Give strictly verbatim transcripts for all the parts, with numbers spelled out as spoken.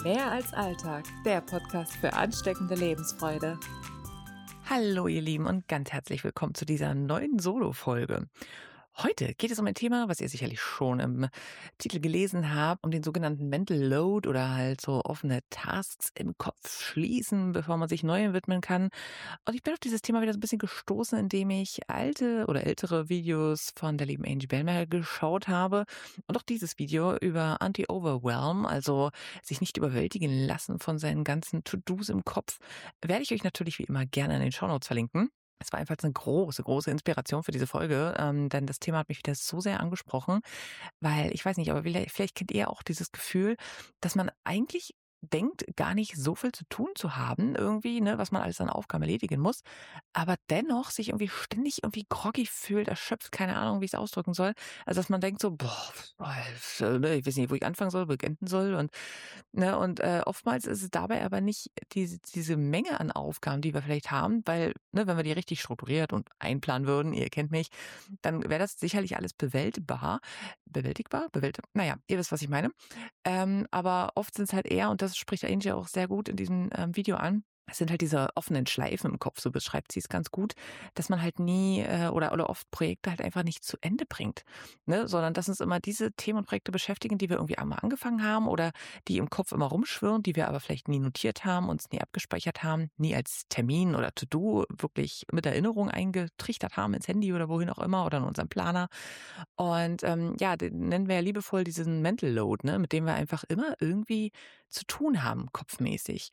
Mehr als Alltag, der Podcast für ansteckende Lebensfreude. Hallo ihr Lieben und ganz herzlich willkommen zu dieser neuen Solo-Folge. Heute geht es um ein Thema, was ihr sicherlich schon im Titel gelesen habt, um den sogenannten Mental Load oder halt so offene Tasks im Kopf schließen, bevor man sich Neuem widmen kann. Und ich bin auf dieses Thema wieder so ein bisschen gestoßen, indem ich alte oder ältere Videos von der lieben Angie Bellmer geschaut habe und auch dieses Video über Anti-Overwhelm, also sich nicht überwältigen lassen von seinen ganzen To-Dos im Kopf, werde ich euch natürlich wie immer gerne in den Shownotes verlinken. Es war einfach eine große, große Inspiration für diese Folge, ähm, denn das Thema hat mich wieder so sehr angesprochen, weil ich weiß nicht, aber vielleicht, vielleicht kennt ihr auch dieses Gefühl, dass man eigentlich denkt, gar nicht so viel zu tun zu haben, irgendwie, ne, was man alles an Aufgaben erledigen muss, aber dennoch sich irgendwie ständig irgendwie groggy fühlt, erschöpft, keine Ahnung, wie ich es ausdrücken soll. Also dass man denkt so, boah, ne, ich weiß nicht, wo ich anfangen soll, wo ich enden soll und ne, und äh, oftmals ist es dabei aber nicht diese, diese Menge an Aufgaben, die wir vielleicht haben, weil, ne, wenn wir die richtig strukturiert und einplanen würden, ihr kennt mich, dann wäre das sicherlich alles bewältigbar. Bewältigbar? Bewältigbar? Naja, ihr wisst, was ich meine. Ähm, aber oft sind es halt eher, und das spricht Angie auch sehr gut in diesem ähm, Video an, es sind halt diese offenen Schleifen im Kopf, so beschreibt sie es ganz gut, dass man halt nie äh, oder oder oft Projekte halt einfach nicht zu Ende bringt, ne, sondern dass uns immer diese Themen und Projekte beschäftigen, die wir irgendwie einmal angefangen haben oder die im Kopf immer rumschwirren, die wir aber vielleicht nie notiert haben, uns nie abgespeichert haben, nie als Termin oder To-Do wirklich mit Erinnerung eingetrichtert haben ins Handy oder wohin auch immer oder in unserem Planer. Und ähm, ja, den nennen wir ja liebevoll diesen Mental Load, ne, mit dem wir einfach immer irgendwie zu tun haben, kopfmäßig.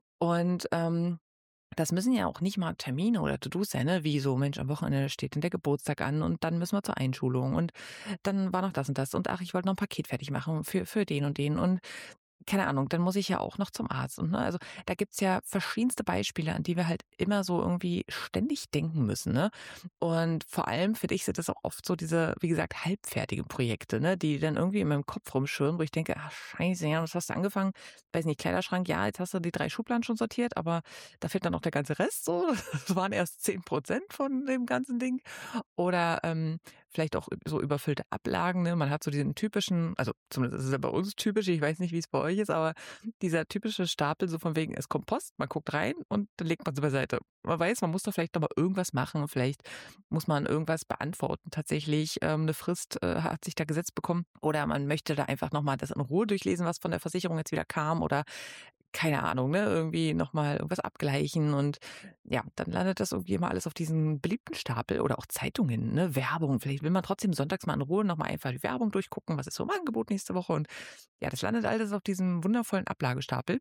Und ähm, das müssen ja auch nicht mal Termine oder To-Dos sein, ne? Wie so, Mensch, am Wochenende steht denn der Geburtstag an und dann müssen wir zur Einschulung und dann war noch das und das und ach, ich wollte noch ein Paket fertig machen für, für den und den und keine Ahnung, dann muss ich ja auch noch zum Arzt. Und ne, also da gibt's ja verschiedenste Beispiele, an die wir halt immer so irgendwie ständig denken müssen. Ne? Und vor allem, finde ich, sind das auch oft so diese, wie gesagt, halbfertige Projekte, ne, die dann irgendwie in meinem Kopf rumschwirren, wo ich denke, ach scheiße, ja, was hast du angefangen? Weiß nicht, Kleiderschrank, ja, jetzt hast du die drei Schubladen schon sortiert, aber da fehlt dann noch der ganze Rest so. Das waren erst zehn Prozent von dem ganzen Ding. Oder ähm, vielleicht auch so überfüllte Ablagen. Ne? Man hat so diesen typischen, also zumindest ist es ja bei uns typisch, ich weiß nicht, wie es bei euch ist, aber dieser typische Stapel so von wegen, es kommt Post, man guckt rein und dann legt man sie beiseite. Man weiß, man muss doch vielleicht noch mal irgendwas machen, vielleicht muss man irgendwas beantworten. Tatsächlich ähm, eine Frist äh, hat sich da gesetzt bekommen oder man möchte da einfach noch mal das in Ruhe durchlesen, was von der Versicherung jetzt wieder kam oder keine Ahnung, ne, irgendwie nochmal irgendwas abgleichen und ja, dann landet das irgendwie immer alles auf diesen beliebten Stapel oder auch Zeitungen, ne, Werbung. Vielleicht will man trotzdem sonntags mal in Ruhe nochmal einfach die Werbung durchgucken, was ist so im Angebot nächste Woche und ja, das landet alles auf diesem wundervollen Ablagestapel.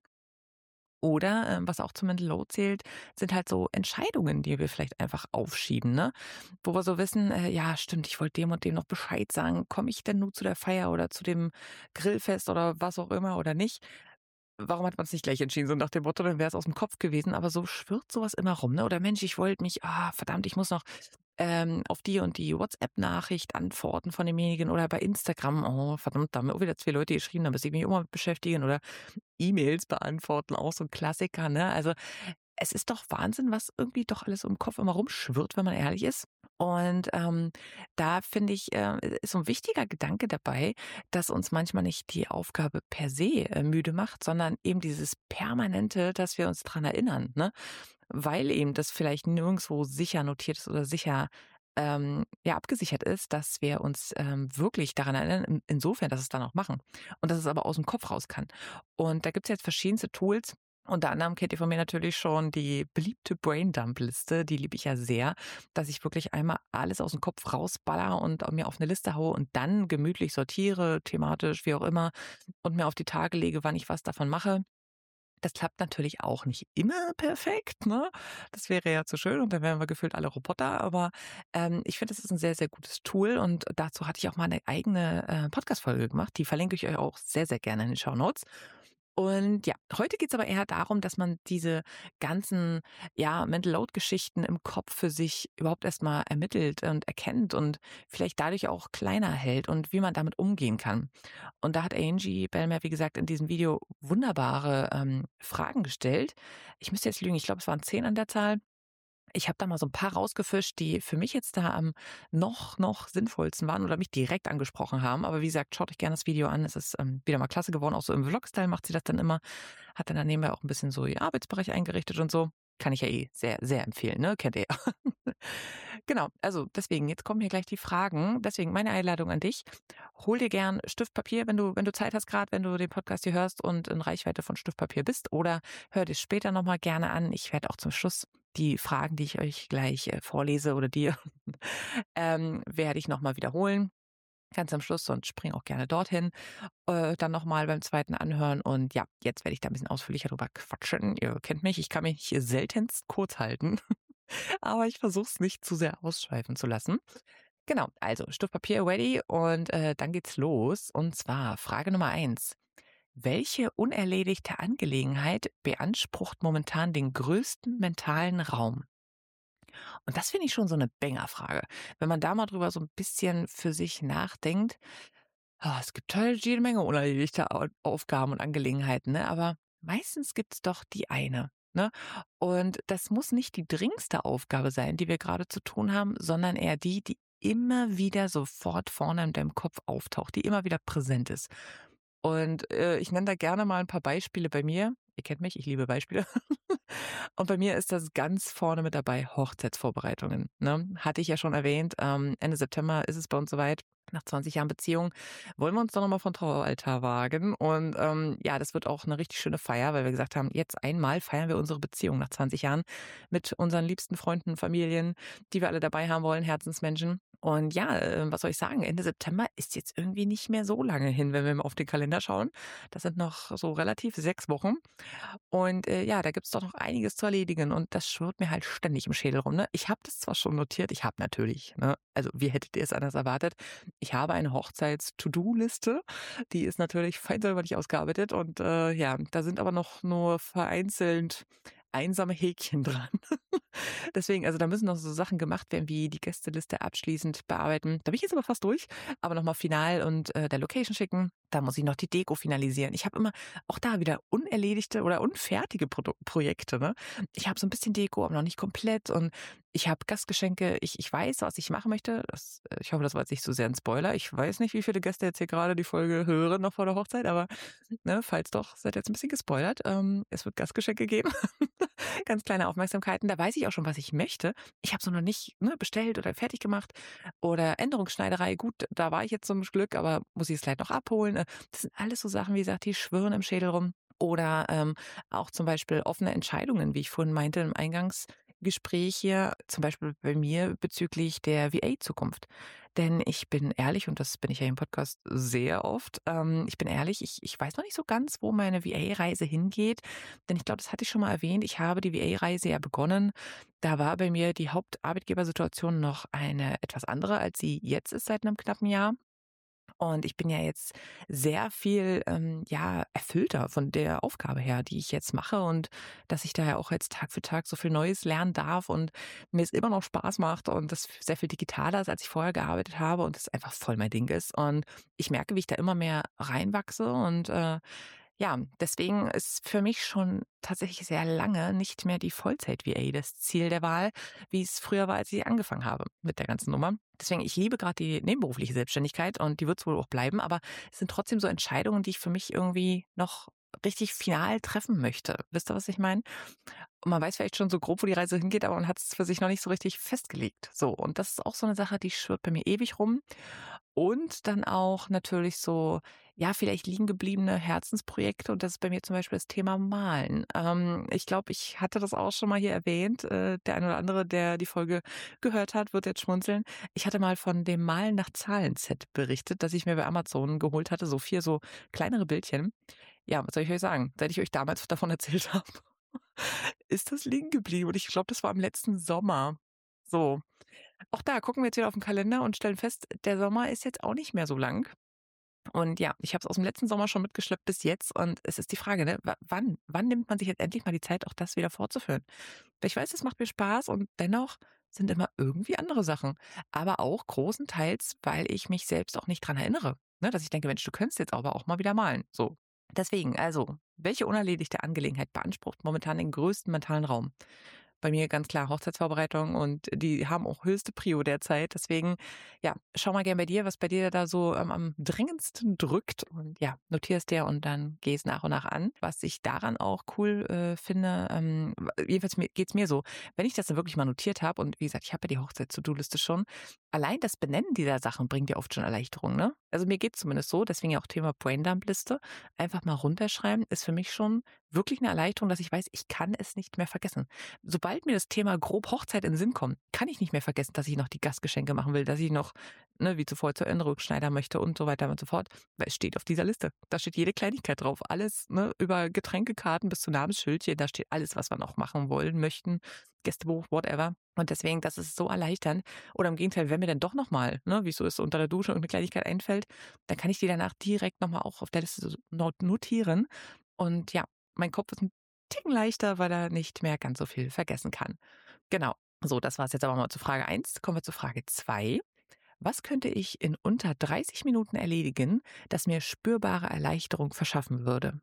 Oder ähm, was auch zum Mental Load zählt, sind halt so Entscheidungen, die wir vielleicht einfach aufschieben, ne? Wo wir so wissen, äh, ja, stimmt, ich wollte dem und dem noch Bescheid sagen, komme ich denn nur zu der Feier oder zu dem Grillfest oder was auch immer oder nicht? Warum hat man es nicht gleich entschieden? So nach dem Motto, dann wäre es aus dem Kopf gewesen, aber so schwirrt sowas immer rum, ne? Oder Mensch, ich wollte mich, ah, verdammt, ich muss noch ähm, auf die und die WhatsApp-Nachricht antworten von demjenigen oder bei Instagram, oh, verdammt, da haben mir auch wieder zwei Leute geschrieben, da muss ich mich immer mit beschäftigen oder E-Mails beantworten, auch so ein Klassiker, ne? Also es ist doch Wahnsinn, was irgendwie doch alles im Kopf immer rumschwirrt, wenn man ehrlich ist. Und ähm, da finde ich, äh, ist so ein wichtiger Gedanke dabei, dass uns manchmal nicht die Aufgabe per se äh, müde macht, sondern eben dieses Permanente, dass wir uns dran erinnern, ne? Weil eben das vielleicht nirgendwo sicher notiert ist oder sicher ähm, ja abgesichert ist, dass wir uns ähm, wirklich daran erinnern, in, insofern, dass es dann auch machen. Und dass es aber aus dem Kopf raus kann. Und da gibt es jetzt verschiedenste Tools. Unter anderem kennt ihr von mir natürlich schon die beliebte Braindump-Liste, die liebe ich ja sehr, dass ich wirklich einmal alles aus dem Kopf rausballer und mir auf eine Liste haue und dann gemütlich sortiere, thematisch, wie auch immer, und mir auf die Tage lege, wann ich was davon mache. Das klappt natürlich auch nicht immer perfekt, ne? Das wäre ja zu schön und dann wären wir gefühlt alle Roboter, aber ähm, ich finde, das ist ein sehr, sehr gutes Tool und dazu hatte ich auch mal eine eigene äh, Podcast-Folge gemacht, die verlinke ich euch auch sehr, sehr gerne in den Shownotes. Und ja, heute geht's aber eher darum, dass man diese ganzen, ja, Mental Load-Geschichten im Kopf für sich überhaupt erstmal ermittelt und erkennt und vielleicht dadurch auch kleiner hält und wie man damit umgehen kann. Und da hat Angie Bellmer, wie gesagt, in diesem Video wunderbare ähm, Fragen gestellt. Ich müsste jetzt lügen, ich glaube, es waren zehn an der Zahl. Ich habe da mal so ein paar rausgefischt, die für mich jetzt da am noch noch sinnvollsten waren oder mich direkt angesprochen haben. Aber wie gesagt, schaut euch gerne das Video an. Es ist, ähm, wieder mal klasse geworden. Auch so im Vlog-Style macht sie das dann immer. Hat dann da nebenbei auch ein bisschen so ihr Arbeitsbereich eingerichtet und so. Kann ich ja eh sehr, sehr empfehlen, ne? Kennt ihr ja. Genau, also deswegen, jetzt kommen hier gleich die Fragen. Deswegen meine Einladung an dich. Hol dir gern Stift, Papier, wenn du wenn du Zeit hast gerade, wenn du den Podcast hier hörst und in Reichweite von Stift, Papier bist, oder hör dir später noch mal gerne an. Ich werde auch zum Schluss die Fragen, die ich euch gleich, äh, vorlese oder dir, ähm, werde ich noch mal wiederholen, ganz am Schluss, und spring auch gerne dorthin, äh, dann noch mal beim zweiten Anhören. Und ja, jetzt werde ich da ein bisschen ausführlicher drüber quatschen. Ihr kennt mich, ich kann mich hier seltenst kurz halten, aber ich versuche es nicht zu sehr ausschweifen zu lassen. Genau, also Stift, Papier ready, und, äh, dann geht's los. Und zwar Frage Nummer eins: Welche unerledigte Angelegenheit beansprucht momentan den größten mentalen Raum? Und das finde ich schon so eine Banger-Frage. Wenn man da mal drüber so ein bisschen für sich nachdenkt, ah, es gibt halt jede Menge unerledigte Au Aufgaben und Angelegenheiten, ne? Aber meistens gibt's doch die eine, ne? Und das muss nicht die dringendste Aufgabe sein, die wir gerade zu tun haben, sondern eher die, die immer wieder sofort vorne in deinem Kopf auftaucht, die immer wieder präsent ist. Und, äh, ich nenne da gerne mal ein paar Beispiele bei mir. Ihr kennt mich, ich liebe Beispiele. Und bei mir ist das ganz vorne mit dabei, Hochzeitsvorbereitungen, ne? Hatte ich ja schon erwähnt, ähm, Ende September ist es bei uns soweit. Nach zwanzig Jahren Beziehung wollen wir uns doch noch mal vor Traualtar wagen. Und, ähm, ja, das wird auch eine richtig schöne Feier, weil wir gesagt haben, jetzt einmal feiern wir unsere Beziehung nach zwanzig Jahren mit unseren liebsten Freunden, Familien, die wir alle dabei haben wollen, Herzensmenschen. Und ja, äh, was soll ich sagen? Ende September ist jetzt irgendwie nicht mehr so lange hin, wenn wir mal auf den Kalender schauen. Das sind noch so relativ sechs Wochen. Und, äh, ja, da gibt's doch noch einiges zu erledigen, und das schwirrt mir halt ständig im Schädel rum, ne? Ich habe das zwar schon notiert, ich habe natürlich, ne, also wie hättet ihr es anders erwartet? Ich habe eine Hochzeits-To-do-Liste, die ist natürlich fein säuberlich ausgearbeitet, und, äh, ja, da sind aber noch nur vereinzelt einsame Häkchen dran. Deswegen, also da müssen noch so Sachen gemacht werden, wie die Gästeliste abschließend bearbeiten. Da bin ich jetzt aber fast durch, aber noch mal final und, äh, der Location schicken. Da muss ich noch die Deko finalisieren. Ich habe immer auch da wieder unerledigte oder unfertige Produ Projekte, ne? Ich habe so ein bisschen Deko, aber noch nicht komplett, und ich habe Gastgeschenke. Ich ich weiß, was ich machen möchte. Das äh, ich hoffe, das war jetzt nicht so sehr ein Spoiler. Ich weiß nicht, wie viele Gäste jetzt hier gerade die Folge hören noch vor der Hochzeit, aber, ne, falls doch, seid ihr jetzt ein bisschen gespoilert. Ähm, es wird Gastgeschenke geben. Ganz kleine Aufmerksamkeiten. Da weiß ich auch schon, was ich möchte. Ich habe es noch nicht, ne, bestellt oder fertig gemacht. Oder Änderungsschneiderei. Gut, da war ich jetzt zum Glück, aber muss ich es vielleicht noch abholen? Äh, Das sind alles so Sachen, wie gesagt, die schwirren im Schädel rum. Oder ähm, auch zum Beispiel offene Entscheidungen, wie ich vorhin meinte im Eingangsgespräch hier, zum Beispiel bei mir bezüglich der V A-Zukunft. Denn ich bin ehrlich, und das bin ich ja im Podcast sehr oft, ähm, ich bin ehrlich, ich, ich weiß noch nicht so ganz, wo meine V A-Reise hingeht. Denn ich glaube, das hatte ich schon mal erwähnt. Ich habe die V A-Reise ja begonnen. Da war bei mir die Hauptarbeitgebersituation noch eine etwas andere, als sie jetzt ist seit einem knappen Jahr. Und ich bin ja jetzt sehr viel, ähm, ja, erfüllter von der Aufgabe her, die ich jetzt mache, und dass ich da ja auch jetzt Tag für Tag so viel Neues lernen darf und mir es immer noch Spaß macht und das sehr viel digitaler ist, als ich vorher gearbeitet habe, und das einfach voll mein Ding ist. Und ich merke, wie ich da immer mehr reinwachse, und äh, ja, deswegen ist für mich schon tatsächlich sehr lange nicht mehr die Vollzeit-V A das Ziel der Wahl, wie es früher war, als ich angefangen habe mit der ganzen Nummer. Deswegen, ich liebe gerade die nebenberufliche Selbstständigkeit, und die wird es wohl auch bleiben, aber es sind trotzdem so Entscheidungen, die ich für mich irgendwie noch richtig final treffen möchte. Wisst ihr, was ich meine? Und man weiß vielleicht schon so grob, wo die Reise hingeht, aber man hat es für sich noch nicht so richtig festgelegt. So, und das ist auch so eine Sache, die schwirrt bei mir ewig rum. Und dann auch natürlich so, ja, vielleicht liegen gebliebene Herzensprojekte, und das ist bei mir zum Beispiel das Thema Malen. Ähm, ich glaube, ich hatte das auch schon mal hier erwähnt. Äh, der eine oder andere, der die Folge gehört hat, wird jetzt schmunzeln. Ich hatte mal von dem Malen nach Zahlen-Set berichtet, das ich mir bei Amazon geholt hatte, so vier so kleinere Bildchen. Ja, was soll ich euch sagen? Seit ich euch damals davon erzählt habe, ist das liegen geblieben, und ich glaube, das war im letzten Sommer. So, auch da gucken wir jetzt wieder auf den Kalender und stellen fest, der Sommer ist jetzt auch nicht mehr so lang. Und ja, ich habe es aus dem letzten Sommer schon mitgeschleppt bis jetzt, und es ist die Frage, ne, wa wann wann nimmt man sich jetzt endlich mal die Zeit, auch das wieder fortzuführen? Weil ich weiß, es macht mir Spaß, und dennoch sind immer irgendwie andere Sachen. Aber auch großenteils, weil ich mich selbst auch nicht dran erinnere, ne, dass ich denke: „Mensch, du könntest jetzt aber auch mal wieder malen." So. Deswegen, also, welche unerledigte Angelegenheit beansprucht momentan den größten mentalen Raum? bei mir ganz klar Hochzeitsvorbereitung und die haben auch höchste Prio derzeit. Deswegen, ja, schau mal gern bei dir, was bei dir da so ähm, am dringendsten drückt und ja, notier es dir und dann geh es nach und nach an. Was ich daran auch cool äh, finde, ähm, jedenfalls mir- geht's mir so, wenn ich das dann wirklich mal notiert habe und wie gesagt, ich habe ja die Hochzeit-To-Do-Liste schon, allein das Benennen dieser Sachen bringt dir oft schon Erleichterung, ne? Also mir geht's zumindest so, deswegen ja auch Thema Braindump-Liste. Einfach mal runterschreiben ist für mich schon wirklich eine Erleichterung, dass ich weiß, ich kann es nicht mehr vergessen. Sobald mir das Thema grob Hochzeit in den Sinn kommt, kann ich nicht mehr vergessen, dass ich noch die Gastgeschenke machen will, dass ich noch, ne, wie zuvor zur Erinnerung schneidern möchte und so weiter und so fort. Weil es steht auf dieser Liste. Da steht jede Kleinigkeit drauf. Alles, ne, über Getränkekarten bis zu Namensschildchen, da steht alles, was wir noch machen wollen, möchten. Gästebuch, whatever. Und deswegen, das ist so erleichternd. Oder im Gegenteil, wenn mir dann doch nochmal, ne, wie es so ist, unter der Dusche irgendeine Kleinigkeit einfällt, dann kann ich die danach direkt nochmal auch auf der Liste so not- notieren. Und ja, mein Kopf ist ein Ticken leichter, weil er nicht mehr ganz so viel vergessen kann. Genau. So, das war es jetzt aber mal zu Frage eins. Kommen wir zu Frage zwei. Was könnte ich in unter dreißig Minuten erledigen, das mir spürbare Erleichterung verschaffen würde?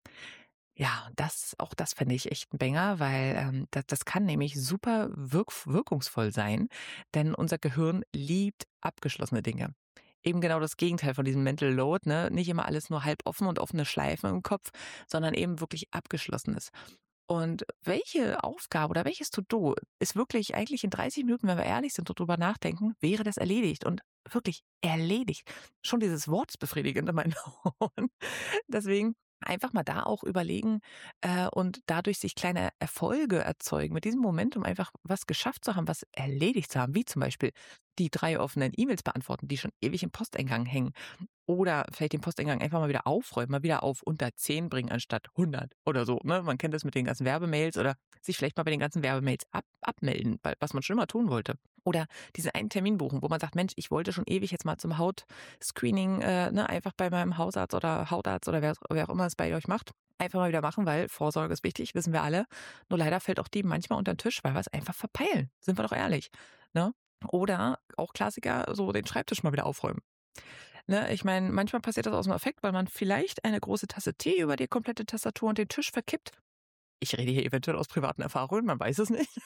Ja, das auch das fände ich echt 'n Banger, weil, ähm, da das kann nämlich super wirk wirkungsvoll sein, denn unser Gehirn liebt abgeschlossene Dinge. Eben genau das Gegenteil von diesem Mental Load, ne? Nicht immer alles nur halb offen und offene Schleifen im Kopf, sondern eben wirklich Abgeschlossenes. Und welche Aufgabe oder welches To-do ist wirklich eigentlich in dreißig Minuten, wenn wir ehrlich sind und drüber nachdenken, wäre das erledigt und wirklich erledigt. Schon dieses Wort ist befriedigend in meinen Ohren. Deswegen einfach mal da auch überlegen äh, und dadurch sich kleine Erfolge erzeugen. Mit diesem Momentum einfach was geschafft zu haben, was erledigt zu haben, wie zum Beispiel die drei offenen E-Mails beantworten, die schon ewig im Posteingang hängen. Oder vielleicht den Posteingang einfach mal wieder aufräumen, mal wieder auf unter zehn bringen anstatt hundert oder so. Ne? Man kennt das mit den ganzen Werbemails oder sich vielleicht mal bei den ganzen Werbemails ab, abmelden, weil- was man schon immer tun wollte. Oder diesen einen Termin buchen, wo man sagt, Mensch, ich wollte schon ewig jetzt mal zum Hautscreening, äh, ne, einfach bei meinem Hausarzt oder Hautarzt oder wer, wer auch immer es bei euch macht. Einfach mal wieder machen, weil Vorsorge ist wichtig, wissen wir alle. Nur leider fällt auch die manchmal unter den Tisch, weil wir es einfach verpeilen. Sind wir doch ehrlich. Ne? Oder auch Klassiker, so den Schreibtisch mal wieder aufräumen. Ne, ich meine, manchmal passiert das aus dem Affekt, weil man vielleicht eine große Tasse Tee über die komplette Tastatur und den Tisch verkippt. Ich rede hier eventuell aus privaten Erfahrungen, man weiß es nicht.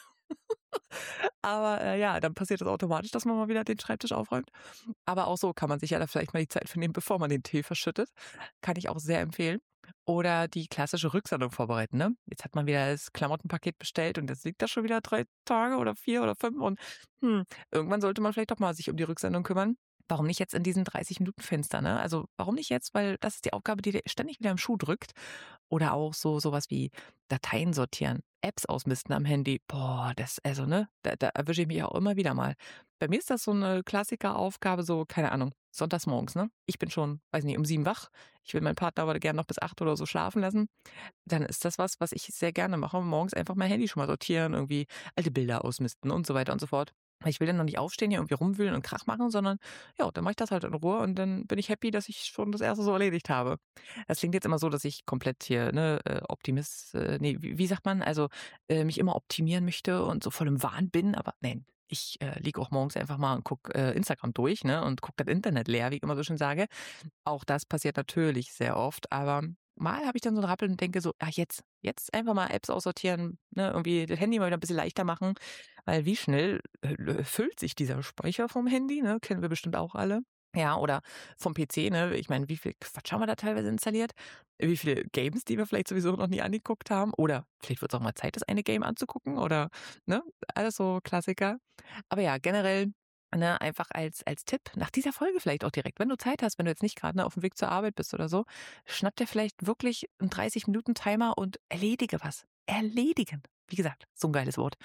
Aber äh, ja, dann passiert das automatisch, dass man mal wieder den Schreibtisch aufräumt. Aber auch so kann man sich ja da vielleicht mal die Zeit für nehmen, bevor man den Tee verschüttet. Kann ich auch sehr empfehlen. Oder die klassische Rücksendung vorbereiten. Ne? Jetzt hat man wieder das Klamottenpaket bestellt und jetzt liegt da schon wieder drei Tage oder vier oder fünf. Und hm, irgendwann sollte man vielleicht doch mal sich um die Rücksendung kümmern. Warum nicht jetzt in diesen dreißig Minuten Fenster, ne? Also, warum nicht jetzt? Weil das ist die Aufgabe, die dir ständig wieder im Schuh drückt. Oder auch so sowas wie Dateien sortieren, Apps ausmisten am Handy. Boah, das also, ne, da da erwische ich mich auch immer wieder mal. Bei mir ist das so eine Klassikeraufgabe, so, keine Ahnung, sonntags morgens, ne? Ich bin schon, weiß nicht, um sieben wach. Ich will meinen Partner aber gerne noch bis acht oder so schlafen lassen. Dann ist das was, was ich sehr gerne mache, morgens einfach mein Handy schon mal sortieren, irgendwie alte Bilder ausmisten und so weiter und so fort. Ich will dann noch nicht aufstehen, hier irgendwie rumwühlen und Krach machen, sondern ja, dann mache ich das halt in Ruhe und dann bin ich happy, dass ich schon das erste so erledigt habe. Das klingt jetzt immer so, dass ich komplett hier, ne, äh, Optimist, äh, ne, wie, wie sagt man, also äh, mich immer optimieren möchte und so voll im Wahn bin, aber nein. Ich äh, liege auch morgens einfach mal und gucke äh, Instagram durch, ne, und gucke das Internet leer, wie ich immer so schön sage. Auch das passiert natürlich sehr oft, aber mal habe ich dann so 'n Rappeln und denke so: „Ah, jetzt jetzt einfach mal Apps aussortieren, ne, irgendwie das Handy mal wieder 'n bisschen leichter machen.“ Weil wie schnell, äh, füllt sich dieser Speicher vom Handy, ne? Kennen wir bestimmt auch alle. Ja, oder vom P C, ne? Ich meine, wie viel Quatsch haben wir da teilweise installiert? Wie viele Games, die wir vielleicht sowieso noch nie angeguckt haben? Oder vielleicht wird's auch mal Zeit, das eine Game anzugucken oder ne? Alles so Klassiker. Aber ja, generell, ne, einfach als als Tipp nach dieser Folge vielleicht auch direkt, wenn du Zeit hast, wenn du jetzt nicht gerade ne, auf dem Weg zur Arbeit bist oder so, schnapp dir vielleicht wirklich 'n dreißig Minuten Timer und erledige was. Erledigen. Wie gesagt, so ein geiles Wort.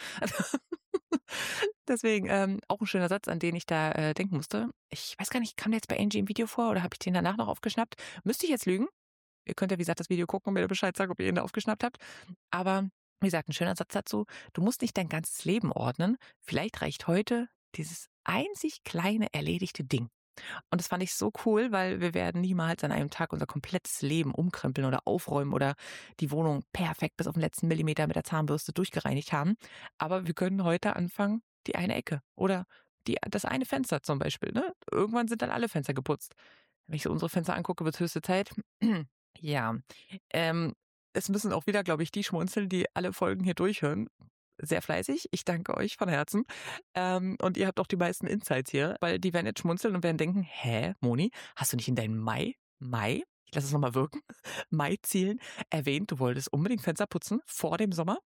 Deswegen, ähm, auch ein schöner Satz, an den ich da, äh, denken musste. Ich weiß gar nicht, kam der jetzt bei Angie im Video vor oder habe ich den danach noch aufgeschnappt? Müsste ich jetzt lügen. Ihr könnt ja, wie gesagt, das Video gucken und mir Bescheid sagen, ob ihr ihn da aufgeschnappt habt. Aber wie gesagt, ein schöner Satz dazu: „Du musst nicht dein ganzes Leben ordnen. Vielleicht reicht heute dieses einzig kleine erledigte Ding.“ Und das fand ich so cool, weil wir werden niemals an einem Tag unser komplettes Leben umkrempeln oder aufräumen oder die Wohnung perfekt bis auf den letzten Millimeter mit der Zahnbürste durchgereinigt haben. Aber wir können heute anfangen, die eine Ecke oder die, das eine Fenster zum Beispiel. Ne? Irgendwann sind dann alle Fenster geputzt. Wenn ich so unsere Fenster angucke, wird es höchste Zeit. Ja, ähm, es müssen auch wieder, glaube ich, die schmunzeln, die alle Folgen hier durchhören. sehr fleißig. Ich danke euch von Herzen. Ähm, und ihr habt auch die meisten Insights hier, weil die werden jetzt schmunzeln und werden denken, hä, Moni, hast du nicht in deinem Mai, Mai, ich lasse es nochmal wirken, Mai-Zielen erwähnt, du wolltest unbedingt Fenster putzen vor dem Sommer?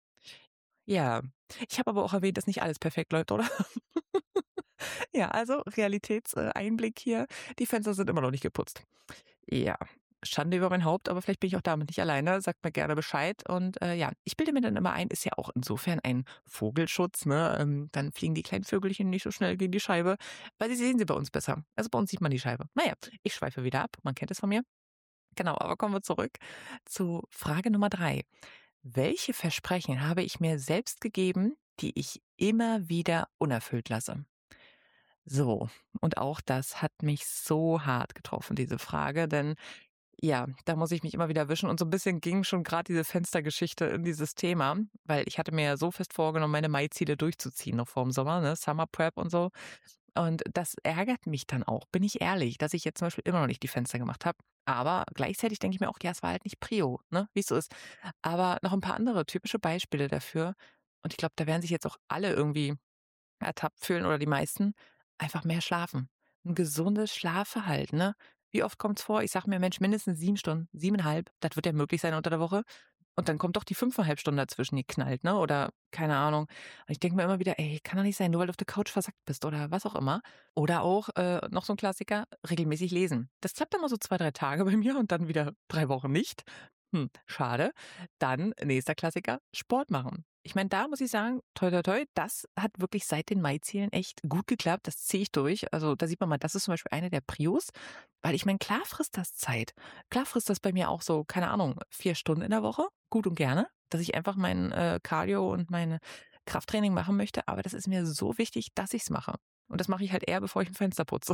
Ja, ich habe aber auch erwähnt, dass nicht alles perfekt läuft, oder? Ja, also Realitätseinblick hier. Die Fenster sind immer noch nicht geputzt. Ja, Schande über mein Haupt, aber vielleicht bin ich auch damit nicht alleine. Sagt mir gerne Bescheid. Und äh, ja, ich bilde mir dann immer ein, ist ja auch insofern ein Vogelschutz. Ne? Ähm, dann fliegen die kleinen Vögelchen nicht so schnell gegen die Scheibe, weil sie sehen sie bei uns besser. Also bei uns sieht man die Scheibe. Naja, ich schweife wieder ab. Man kennt es von mir. Genau, aber kommen wir zurück zu Frage Nummer drei. Welche Versprechen habe ich mir selbst gegeben, die ich immer wieder unerfüllt lasse? So, und auch das hat mich so hart getroffen, diese Frage, denn ja, da muss ich mich immer wieder wischen und so ein bisschen ging schon gerade diese Fenstergeschichte in dieses Thema, weil ich hatte mir ja so fest vorgenommen, meine Mai-Ziele durchzuziehen noch vorm Sommer, ne, Summer Prep und so. Und das ärgert mich dann auch, bin ich ehrlich, dass ich jetzt zum Beispiel immer noch nicht die Fenster gemacht habe. Aber gleichzeitig denke ich mir auch, ja, es war halt nicht Prio, ne, wie es so ist. Aber noch ein paar andere typische Beispiele dafür und ich glaube, da werden sich jetzt auch alle irgendwie ertappt fühlen oder die meisten, einfach mehr schlafen. Ein gesundes Schlafverhalten, ne? Wie oft kommt's vor? Ich sage mir: „Mensch, mindestens sieben Stunden, siebeneinhalb, das wird ja möglich sein unter der Woche.“ Und dann kommt doch die fünfeinhalb Stunden dazwischen geknallt, ne? Oder keine Ahnung. Und ich denke mir immer wieder: „Ey, kann doch nicht sein, nur weil du auf der Couch versackt bist“ oder was auch immer. Oder auch, äh, noch so ein Klassiker, regelmäßig lesen. Das klappt immer so zwei drei Tage bei mir und dann wieder drei Wochen nicht. Hm, schade. Dann nächster Klassiker, Sport machen. Ich meine, da muss ich sagen, toi, toi, toi, das hat wirklich seit den Mai-Zielen echt gut geklappt. Das ziehe ich durch. Also da sieht man mal, das ist zum Beispiel eine der Prios, weil ich meine, klar frisst das Zeit. Klar frisst das bei mir auch so, keine Ahnung, vier Stunden in der Woche, gut und gerne, dass ich einfach mein äh, Cardio und meine Krafttraining machen möchte. Aber das ist mir so wichtig, dass ich es mache. Und das mache ich halt eher, bevor ich ein Fenster putze.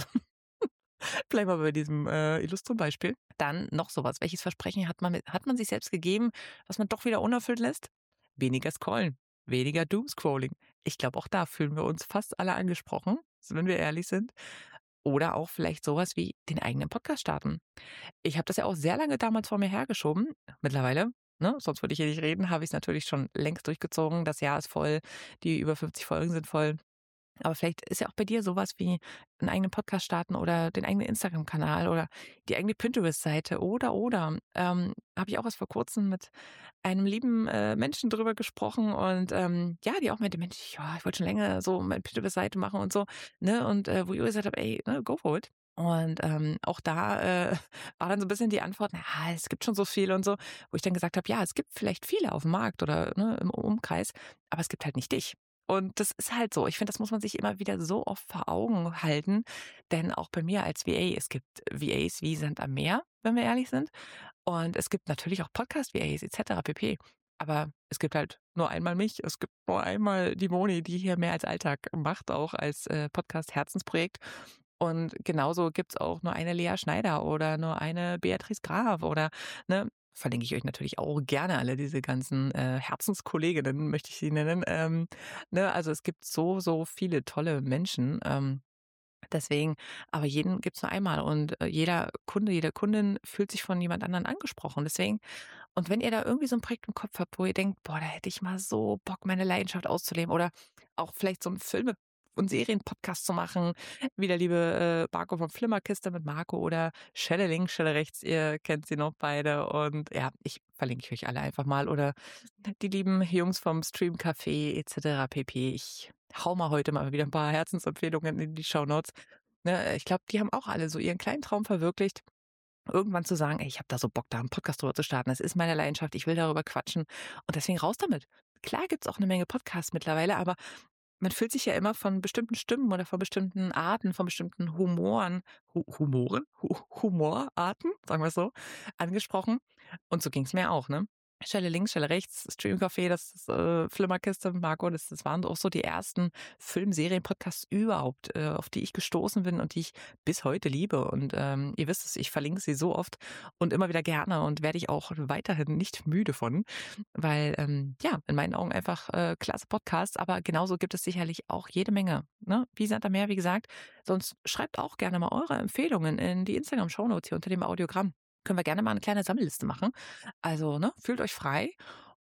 Bleiben wir bei diesem äh, illustren Beispiel. Dann noch sowas. Welches Versprechen hat man, mit, hat man sich selbst gegeben, was man doch wieder unerfüllt lässt? Weniger scrollen, weniger Doomscrolling. Ich glaube, auch da fühlen wir uns fast alle angesprochen, so wenn wir ehrlich sind. Oder auch vielleicht sowas wie den eigenen Podcast starten. Ich habe das ja auch sehr lange damals vor mir hergeschoben. Mittlerweile, ne, sonst würde ich hier nicht reden, habe ich es natürlich schon längst durchgezogen. Das Jahr ist voll, die über fünfzig Folgen sind voll. Aber vielleicht ist ja auch bei dir sowas wie einen eigenen Podcast starten oder den eigenen Instagram-Kanal oder die eigene Pinterest-Seite oder, oder. Ähm, habe ich auch erst vor Kurzem mit einem lieben äh, Menschen drüber gesprochen und ähm, ja, die auch meinte, Mensch, ja, ich wollte schon länger so meine Pinterest-Seite machen und so, ne? Und äh, wo ich gesagt habe, ey, ne, go for it. Und ähm, auch da äh, war dann so ein bisschen die Antwort, na, es gibt schon so viel und so, wo ich dann gesagt habe, ja, es gibt vielleicht viele auf dem Markt oder ne, im Umkreis, aber es gibt halt nicht dich. Und das ist halt so. Ich finde, das muss man sich immer wieder so oft vor Augen halten, denn auch bei mir als V A, es gibt V As wie Sand am Meer, wenn wir ehrlich sind. Und es gibt natürlich auch Podcast-V As et cetera pp. Aber es gibt halt nur einmal mich, es gibt nur einmal die Moni, die hier mehr als Alltag macht, auch als äh, Podcast-Herzensprojekt. Und genauso gibt's auch nur eine Lea Schneider oder nur eine Beatrice Graf oder, ne, verlinke ich euch natürlich auch gerne alle diese ganzen äh, Herzenskolleginnen, möchte ich sie nennen. Ähm, ne, also es gibt so, so viele tolle Menschen. Ähm, deswegen, aber jeden gibt's nur einmal und äh, jeder Kunde, jede Kundin fühlt sich von jemand anderen angesprochen. Deswegen, und wenn ihr da irgendwie so ein Projekt im Kopf habt, wo ihr denkt, boah, da hätte ich mal so Bock, meine Leidenschaft auszuleben oder auch vielleicht so 'n Filme und Serienpodcast zu machen, wie der liebe, äh, Marco von Flimmerkiste mit Marco oder Schelle links, Schelle rechts, ihr kennt sie noch beide und ja, ich verlinke ich euch alle einfach mal oder die lieben Jungs vom Stream Café et cetera pp. Ich hau mal heute mal wieder ein paar Herzensempfehlungen in die Shownotes. Ne, ich glaube, die haben auch alle so ihren kleinen Traum verwirklicht, irgendwann zu sagen: „Ey, ich habe da so Bock, da 'n Podcast drüber zu starten. Das ist meine Leidenschaft. Ich will darüber quatschen.“ Und deswegen raus damit. Klar gibt's auch eine Menge Podcasts mittlerweile, aber man fühlt sich ja immer von bestimmten Stimmen oder von bestimmten Arten, von bestimmten Humoren Hu Humoren? Hu Humorarten, sagen wir's so, angesprochen. Und so ging's mir auch, ne? Schelle links, Schelle rechts, Streamcafé, das ist, äh, Flimmerkiste, Marco, das das waren auch so die ersten Film-Serien-Podcasts überhaupt, äh, auf die ich gestoßen bin und die ich bis heute liebe. Und, ähm, ihr wisst es, ich verlinke sie so oft und immer wieder gerne und werde ich auch weiterhin nicht müde von, weil, ähm, ja, in meinen Augen einfach, äh, klasse Podcasts, aber genauso gibt es sicherlich auch jede Menge, ne? Wie Sand am Meer, wie gesagt. Sonst schreibt auch gerne mal eure Empfehlungen in die Instagram-Shownotes hier unter dem Audiogramm. Können wir gerne mal eine kleine Sammelliste machen. Also, ne, fühlt euch frei.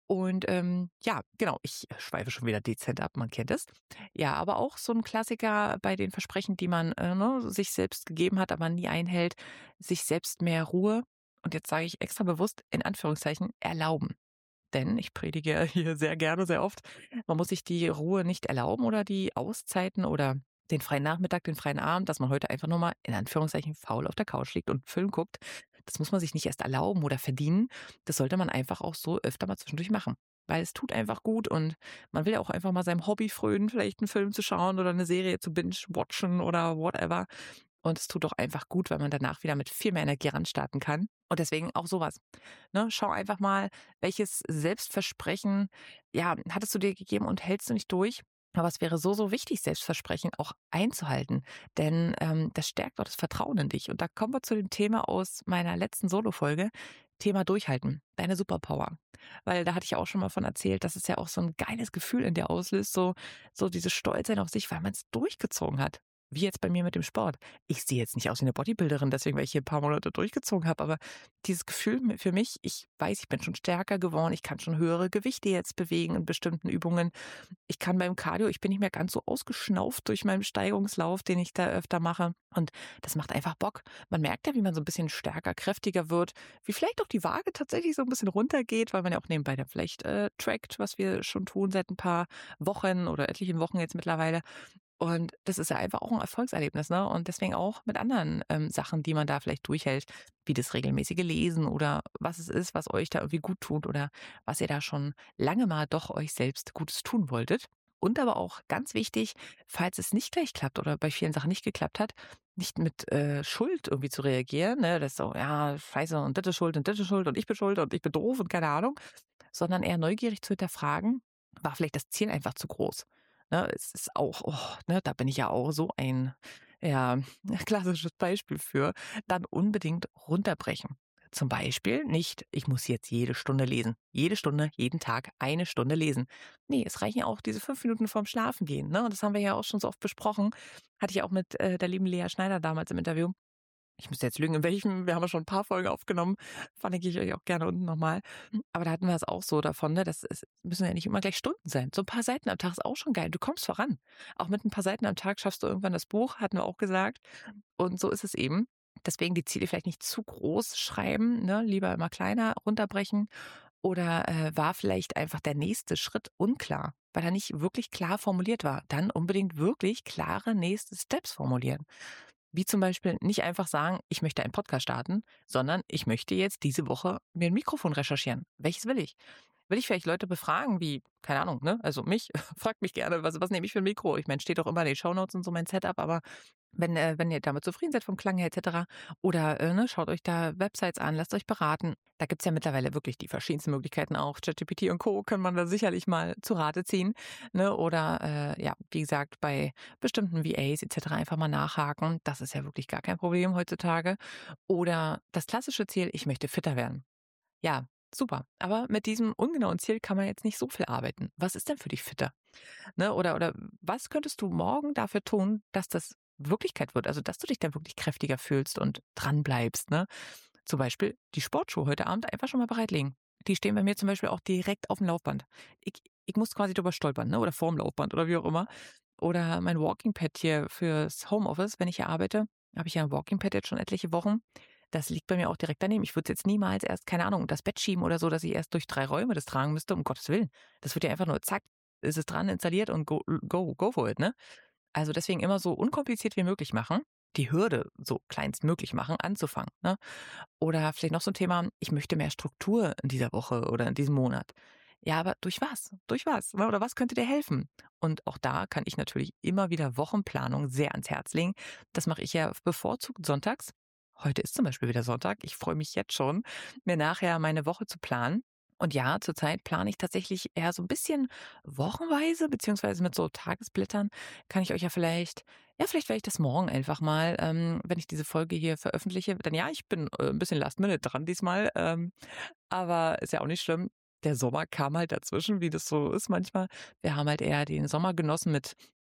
Und ähm, ja, genau, ich schweife schon wieder dezent ab, man kennt es. Ja, aber auch so ein Klassiker bei den Versprechen, die man äh, ne, sich selbst gegeben hat, aber nie einhält, sich selbst mehr Ruhe, und jetzt sage ich extra bewusst in Anführungszeichen, erlauben. Denn ich predige ja hier sehr gerne, sehr oft, man muss sich die Ruhe nicht erlauben oder die Auszeiten oder den freien Nachmittag, den freien Abend, dass man heute einfach nur mal in Anführungszeichen faul auf der Couch liegt und 'n Film guckt. Das muss man sich nicht erst erlauben oder verdienen. Das sollte man einfach auch so öfter mal zwischendurch machen. Weil es tut einfach gut und man will ja auch einfach mal seinem Hobby frönen, vielleicht einen Film zu schauen oder eine Serie zu binge-watchen oder whatever. Und es tut doch einfach gut, weil man danach wieder mit viel mehr Energie ranstarten kann. Und deswegen auch sowas. Ne? Schau einfach mal, welches Selbstversprechen, ja, hattest du dir gegeben und hältst du nicht durch? Aber es wäre so, so wichtig, Selbstversprechen auch einzuhalten. Denn ähm, das stärkt auch das Vertrauen in dich. Und da kommen wir zu dem Thema aus meiner letzten Solo-Folge. Thema Durchhalten, deine Superpower. Weil da hatte ich ja auch schon mal von erzählt, dass es ja auch so ein geiles Gefühl in dir auslöst, so, so dieses Stolzsein auf sich, weil man es durchgezogen hat. Wie jetzt bei mir mit dem Sport. Ich sehe jetzt nicht aus wie eine Bodybuilderin, deswegen, weil ich hier ein paar Monate durchgezogen habe, aber dieses Gefühl m für mich, ich weiß, ich bin schon stärker geworden, ich kann schon höhere Gewichte jetzt bewegen in bestimmten Übungen. Ich kann beim Cardio, ich bin nicht mehr ganz so ausgeschnauft durch meinen Steigerungslauf, den ich da öfter mache. Und das macht einfach Bock. Man merkt ja, wie man so ein bisschen stärker, kräftiger wird, wie vielleicht auch die Waage tatsächlich so ein bisschen runtergeht, weil man ja auch nebenbei dann vielleicht äh, trackt, was wir schon tun seit ein paar Wochen oder etlichen Wochen jetzt mittlerweile. Und das ist ja einfach auch ein Erfolgserlebnis, ne? Und deswegen auch mit anderen ähm, Sachen, die man da vielleicht durchhält, wie das regelmäßige Lesen oder was es ist, was euch da irgendwie gut tut oder was ihr da schon lange mal doch euch selbst Gutes tun wolltet. Und aber auch ganz wichtig, falls es nicht gleich klappt oder bei vielen Sachen nicht geklappt hat, nicht mit äh, Schuld irgendwie zu reagieren, ne? Das ist so, ja, scheiße, und das ist schuld und das ist schuld und ich bin schuld und ich bin doof und keine Ahnung, sondern eher neugierig zu hinterfragen, war vielleicht das Ziel einfach zu groß? Ne, es ist auch, oh, ne, da bin ich ja auch so ein, ja, klassisches Beispiel für, dann unbedingt runterbrechen. Zum Beispiel nicht, ich muss jetzt jede Stunde lesen. Jede Stunde, jeden Tag eine Stunde lesen. Nee, es reichen ja auch diese fünf Minuten vorm Schlafengehen. Ne? Und das haben wir ja auch schon so oft besprochen. Hatte ich auch mit äh, der lieben Lea Schneider damals im Interview. Ich müsste jetzt lügen, in welchem, wir haben ja schon ein paar Folgen aufgenommen, verlinke ich euch auch gerne unten nochmal. Aber da hatten wir es auch so davon, ne, das ist, müssen ja nicht immer gleich Stunden sein. So ein paar Seiten am Tag ist auch schon geil. Du kommst voran. Auch mit ein paar Seiten am Tag schaffst du irgendwann das Buch, hatten wir auch gesagt. Und so ist es eben. Deswegen die Ziele vielleicht nicht zu groß schreiben, ne? Lieber immer kleiner runterbrechen. Oder äh, war vielleicht einfach der nächste Schritt unklar, weil er nicht wirklich klar formuliert war. Dann unbedingt wirklich klare nächste Steps formulieren. Wie zum Beispiel nicht einfach sagen, ich möchte einen Podcast starten, sondern ich möchte jetzt diese Woche mir ein Mikrofon recherchieren. Welches will ich? Will ich vielleicht Leute befragen, wie, keine Ahnung, ne? Also mich, fragt mich gerne, was, was nehme ich für ein Mikro? Ich meine, steht doch immer in den Shownotes und so mein Setup, aber wenn, äh, wenn ihr damit zufrieden seid vom Klang her et cetera. Oder äh, ne, schaut euch da Websites an, lasst euch beraten. Da gibt's ja mittlerweile wirklich die verschiedensten Möglichkeiten auch. ChatGPT und Co. kann man da sicherlich mal zu Rate ziehen. Ne? Oder äh, ja, wie gesagt, bei bestimmten V As et cetera einfach mal nachhaken. Das ist ja wirklich gar kein Problem heutzutage. Oder das klassische Ziel, ich möchte fitter werden. Ja, super. Aber mit diesem ungenauen Ziel kann man jetzt nicht so viel arbeiten. Was ist denn für dich fitter? Ne? Oder, oder was könntest du morgen dafür tun, dass das Wirklichkeit wird? Also, dass du dich dann wirklich kräftiger fühlst und dran bleibst, ne? Zum Beispiel die Sportschuhe heute Abend einfach schon mal bereitlegen. Die stehen bei mir zum Beispiel auch direkt auf dem Laufband. Ich, ich muss quasi drüber stolpern, ne? Oder vorm Laufband oder wie auch immer. Oder mein Walking Pad hier fürs Homeoffice, wenn ich hier arbeite, habe ich ja ein Walking Pad jetzt schon etliche Wochen. Das liegt bei mir auch direkt daneben. Ich würde es jetzt niemals erst, keine Ahnung, das Bett schieben oder so, dass ich erst durch drei Räume das tragen müsste, um Gottes Willen. Das wird ja einfach nur zack, ist es dran, installiert und go, go, go for it, ne? Also deswegen immer so unkompliziert wie möglich machen, die Hürde so kleinstmöglich machen, anzufangen, ne? Oder vielleicht noch so ein Thema, ich möchte mehr Struktur in dieser Woche oder in diesem Monat. Ja, aber durch was? Durch was? Oder was könnte dir helfen? Und auch da kann ich natürlich immer wieder Wochenplanung sehr ans Herz legen. Das mache ich ja bevorzugt sonntags. Heute ist zum Beispiel wieder Sonntag. Ich freue mich jetzt schon, mir nachher meine Woche zu planen. Und ja, zurzeit plane ich tatsächlich eher so ein bisschen wochenweise, beziehungsweise mit so Tagesblättern. Kann ich euch ja vielleicht, ja, vielleicht werde ich das morgen einfach mal, ähm, wenn ich diese Folge hier veröffentliche. Denn ja, ich bin äh, ein bisschen last minute dran diesmal. Ähm, aber ist ja auch nicht schlimm. Der Sommer kam halt dazwischen, wie das so ist manchmal. Wir haben halt eher den Sommer genossen mit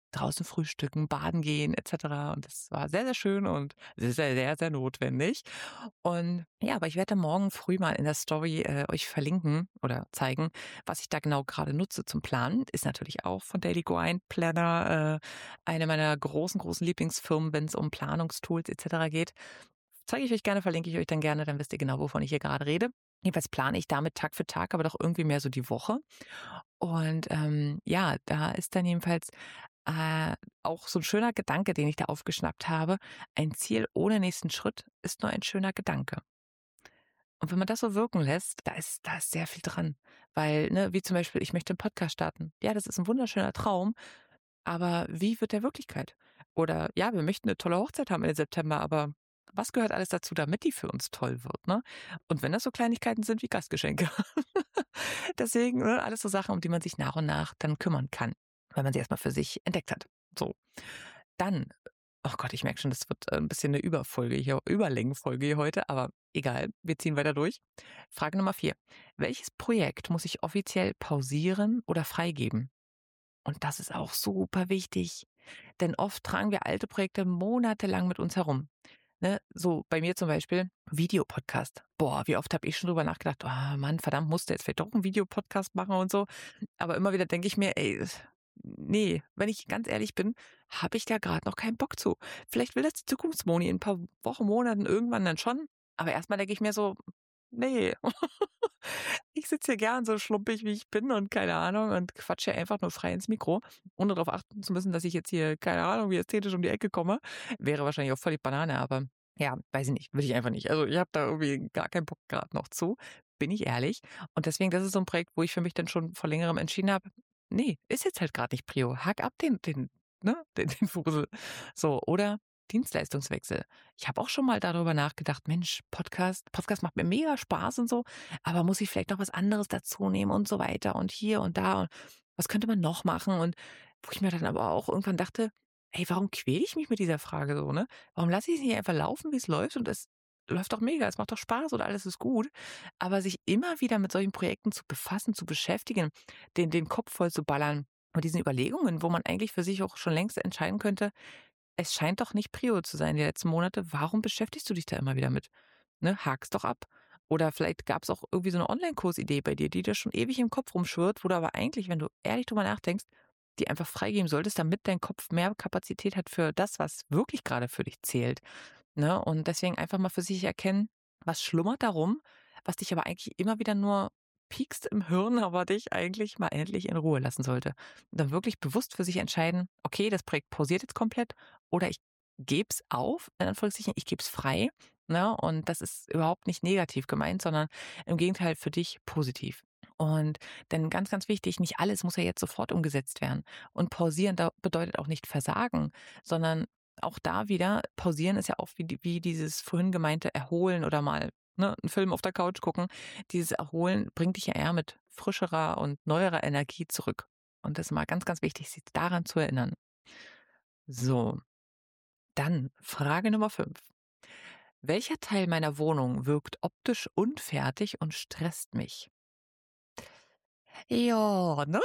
draußen frühstücken, baden gehen et cetera. Und das war sehr, sehr schön und sehr, sehr, sehr, sehr notwendig. Und ja, aber ich werde morgen früh mal in der Story äh, euch verlinken oder zeigen, was ich da genau gerade nutze zum Planen. Ist natürlich auch von Daily Grind Planner äh, eine meiner großen, großen Lieblingsfirmen, wenn es um Planungstools et cetera geht. Zeige ich euch gerne, verlinke ich euch dann gerne, dann wisst ihr genau, wovon ich hier gerade rede. Jedenfalls plane ich damit Tag für Tag, aber doch irgendwie mehr so die Woche. Und ähm, ja, da ist dann jedenfalls äh, auch so ein schöner Gedanke, den ich da aufgeschnappt habe. Ein Ziel ohne nächsten Schritt ist nur ein schöner Gedanke. Und wenn man das so wirken lässt, da ist, da ist sehr viel dran. Weil, ne, wie zum Beispiel, ich möchte einen Podcast starten. Ja, das ist ein wunderschöner Traum, aber wie wird der Wirklichkeit? Oder ja, wir möchten eine tolle Hochzeit haben Ende September, aber was gehört alles dazu, damit die für uns toll wird, ne? Und wenn das so Kleinigkeiten sind wie Gastgeschenke. Deswegen, ne, alles so Sachen, um die man sich nach und nach dann kümmern kann, wenn man sie erstmal für sich entdeckt hat. So. Dann, oh Gott, ich merke schon, das wird äh, ein bisschen eine Überfolge hier, Überlängenfolge hier heute, aber egal, wir ziehen weiter durch. Frage Nummer vier. Welches Projekt muss ich offiziell pausieren oder freigeben? Und das ist auch super wichtig, denn oft tragen wir alte Projekte monatelang mit uns herum. Ne, so bei mir zum Beispiel Videopodcast. Boah, wie oft habe ich schon drüber nachgedacht, oh Mann, verdammt, musste jetzt vielleicht doch einen Videopodcast machen und so. Aber immer wieder denke ich mir, ey, nee, wenn ich ganz ehrlich bin, habe ich da gerade noch keinen Bock zu. Vielleicht will das die Zukunftsmoni in ein paar Wochen, Monaten irgendwann dann schon. Aber erstmal denke ich mir so, nee. Ich sitze hier gern so schlumpig, wie ich bin und keine Ahnung und quatsche einfach nur frei ins Mikro, ohne darauf achten zu müssen, dass ich jetzt hier, keine Ahnung, wie ästhetisch um die Ecke komme. Wäre wahrscheinlich auch völlig Banane, aber ja, weiß ich nicht, will ich einfach nicht. Also ich habe da irgendwie gar keinen Bock gerade noch zu, bin ich ehrlich. Und deswegen, das ist so ein Projekt, wo ich für mich dann schon vor längerem entschieden habe, nee, ist jetzt halt gerade nicht Prio. Hack ab den, den, ne, den, den Fusel. So, oder Dienstleistungswechsel. Ich habe auch schon mal darüber nachgedacht, Mensch, Podcast, Podcast macht mir mega Spaß und so, aber muss ich vielleicht noch was anderes dazu nehmen und so weiter und hier und da und was könnte man noch machen? Und wo ich mir dann aber auch irgendwann dachte, ey, warum quäle ich mich mit dieser Frage so, ne? Warum lasse ich es nicht einfach laufen, wie es läuft und es läuft doch mega, es macht doch Spaß und alles ist gut. Aber sich immer wieder mit solchen Projekten zu befassen, zu beschäftigen, den, den Kopf voll zu ballern und diesen Überlegungen, wo man eigentlich für sich auch schon längst entscheiden könnte, es scheint doch nicht Prio zu sein die letzten Monate. Warum beschäftigst du dich da immer wieder mit? Ne, hak's doch ab. Oder vielleicht gab es auch irgendwie so eine Online-Kursidee bei dir, die dir schon ewig im Kopf rumschwirrt, wo du aber eigentlich, wenn du ehrlich drüber nachdenkst, die einfach freigeben solltest, damit dein Kopf mehr Kapazität hat für das, was wirklich gerade für dich zählt. Ne? Und deswegen einfach mal für sich erkennen, was schlummert darum, was dich aber eigentlich immer wieder nur piekst im Hirn, aber dich eigentlich mal endlich in Ruhe lassen sollte. Und dann wirklich bewusst für sich entscheiden, okay, das Projekt pausiert jetzt komplett oder ich gebe es auf, in Anführungszeichen, ich gebe es frei. Ne? Und das ist überhaupt nicht negativ gemeint, sondern im Gegenteil für dich positiv. Und denn ganz, ganz wichtig, nicht alles muss ja jetzt sofort umgesetzt werden. Und pausieren da bedeutet auch nicht versagen, sondern auch da wieder, pausieren ist ja auch wie, wie dieses vorhin gemeinte Erholen oder mal ne, einen Film auf der Couch gucken. Dieses Erholen bringt dich ja eher mit frischerer und neuerer Energie zurück. Und das ist mal ganz, ganz wichtig, sich daran zu erinnern. So, dann Frage Nummer fünf. Welcher Teil meiner Wohnung wirkt optisch unfertig und stresst mich? Ja, ne?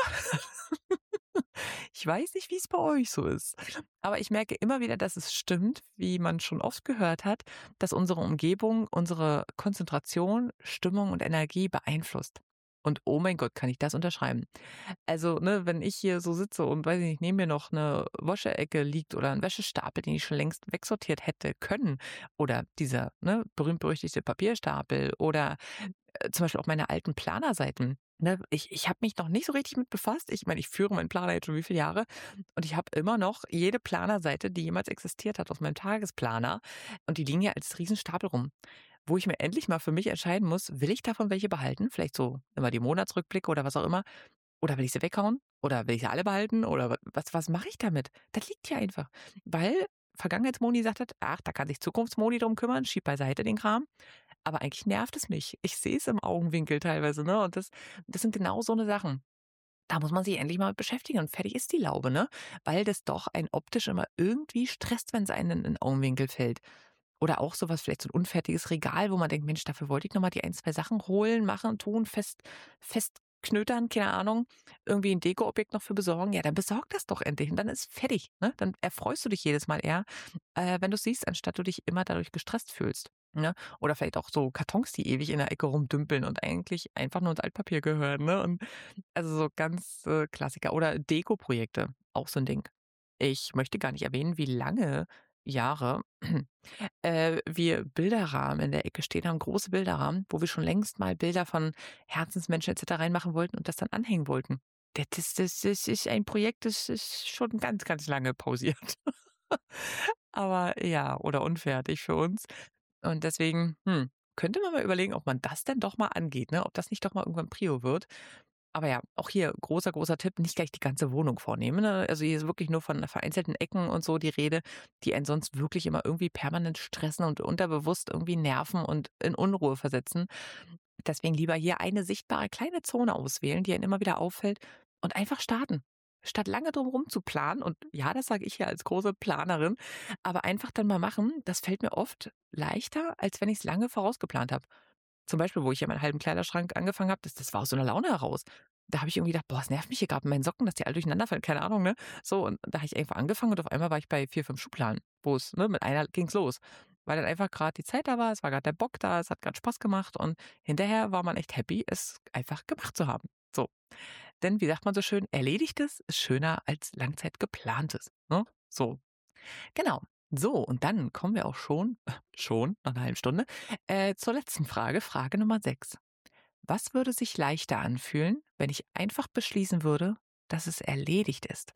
Ich weiß nicht, wie es bei euch so ist, aber ich merke immer wieder, dass es stimmt, wie man schon oft gehört hat, dass unsere Umgebung unsere Konzentration, Stimmung und Energie beeinflusst. Und oh mein Gott, kann ich das unterschreiben. Also, ne, wenn ich hier so sitze und weiß ich nicht, neben mir noch eine Waschecke liegt oder ein Wäschestapel, den ich schon längst wegsortiert hätte können, oder dieser, ne, berühmt-berüchtigte Papierstapel oder äh, zum Beispiel auch meine alten Planerseiten. Ne, ich ich habe mich noch nicht so richtig mit befasst. Ich meine, ich führe meinen Planer jetzt schon wie viele Jahre und ich habe immer noch jede Planerseite, die jemals existiert hat, aus meinem Tagesplaner und die liegen ja als Riesenstapel rum, wo ich mir endlich mal für mich entscheiden muss, will ich davon welche behalten? Vielleicht so immer die Monatsrückblicke oder was auch immer. Oder will ich sie weghauen? Oder will ich sie alle behalten? Oder wa was was mache ich damit? Das liegt hier einfach. Weil Vergangenheitsmoni gesagt hat: „Ach, da kann sich Zukunftsmoni drum kümmern, schieb beiseite den Kram.“ Aber eigentlich nervt es mich. Ich sehe es im Augenwinkel teilweise, ne? Und das das sind genau so 'ne Sachen. Da muss man sich endlich mal mit beschäftigen und fertig ist die Laube, ne? Weil das doch einen optisch immer irgendwie stresst, wenn's einem in den Augenwinkel fällt. Oder auch so was, vielleicht so 'n unfertiges Regal, wo man denkt: „Mensch, dafür wollte ich noch mal die ein, zwei Sachen holen, machen, tun, fest knötern, keine Ahnung, irgendwie ein Dekoobjekt noch für besorgen, ja, dann besorg das doch endlich und dann ist fertig, ne? Dann erfreust du dich jedes Mal eher, äh, wenn du's siehst, anstatt du dich immer dadurch gestresst fühlst, ne? Oder vielleicht auch so Kartons, die ewig in der Ecke rumdümpeln und eigentlich einfach nur ins Altpapier gehören, ne? Und also so ganz, äh, Klassiker oder Dekoprojekte, auch so 'n Ding. Ich möchte gar nicht erwähnen, wie lange Jahre, äh, wir Bilderrahmen in der Ecke stehen haben, große Bilderrahmen, wo wir schon längst mal Bilder von Herzensmenschen et cetera reinmachen wollten und das dann anhängen wollten. Da das das das ist ein Projekt, das ist schon ganz, ganz lange pausiert. Aber ja, oder unfertig für uns. Und deswegen, hm, könnte man mal überlegen, ob man das denn doch mal angeht, ne? Ob das nicht doch mal irgendwann Prio wird. Aber ja, auch hier großer, großer Tipp, nicht gleich die ganze Wohnung vornehmen, ne? Also, hier ist wirklich nur von vereinzelten Ecken und so die Rede, die einen sonst wirklich immer irgendwie permanent stressen und unterbewusst irgendwie nerven und in Unruhe versetzen. Deswegen lieber hier eine sichtbare kleine Zone auswählen, die einen immer wieder auffällt und einfach starten. Statt lange drum rum zu planen und ja, das sage ich ja als große Planerin, aber einfach dann mal machen, das fällt mir oft leichter, als wenn ich's lange vorausgeplant habe. Zum Beispiel, wo ich ja meinen halben Kleiderschrank angefangen habe, das das war aus so 'ner Laune heraus. Da habe ich irgendwie gedacht: „Boah, es nervt mich hier grad mit meinen Socken, dass die alle durcheinander fallen“, keine Ahnung, ne? So, und da habe ich einfach angefangen und auf einmal war ich bei vier, fünf Schubladen, wo es ne, mit einer ging's los, weil dann einfach grad die Zeit da war, es war grad der Bock da, es hat grad Spaß gemacht und hinterher war man echt happy, es einfach gemacht zu haben. So, denn wie sagt man so schön: „Erledigtes ist schöner als Langzeit geplantes“, ne? So, genau. So, und dann kommen wir auch schon schon nach 'ner halben Stunde, äh, zur letzten Frage, Frage Nummer sechs. Was würde sich leichter anfühlen, wenn ich einfach beschließen würde, dass es erledigt ist?